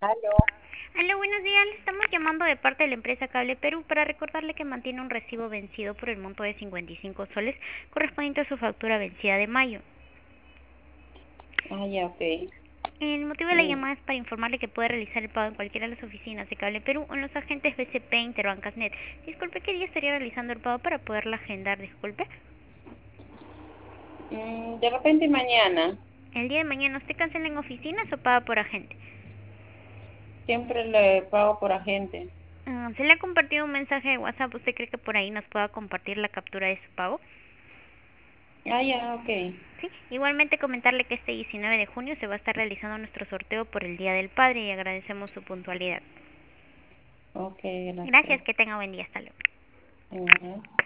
Aló. Aló, buenos días. Le estamos llamando de parte de la empresa Cable Perú para recordarle que mantiene un recibo vencido por el monto de 55 soles correspondiente a su factura vencida de mayo. Ah, ya, ok. El motivo de la Mm, llamada es para informarle que puede realizar el pago en cualquiera de las oficinas de Cable Perú o en los agentes BCP Interbancasnet. Disculpe, ¿qué día estaría realizando el pago para poderla agendar? Disculpe. de repente mañana. El día de mañana, ¿usted cancela en oficinas o paga por agente? Siempre le pago por agente. ¿Se le ha compartido un mensaje de WhatsApp? ¿Usted cree que por ahí nos pueda compartir la captura de su pago? Ah, ya, ok. Sí, igualmente comentarle que este 19 de junio se va a estar realizando nuestro sorteo por el Día del Padre y agradecemos su puntualidad. Ok, Gracias, gracias. que tenga buen día. Hasta luego. Ujú.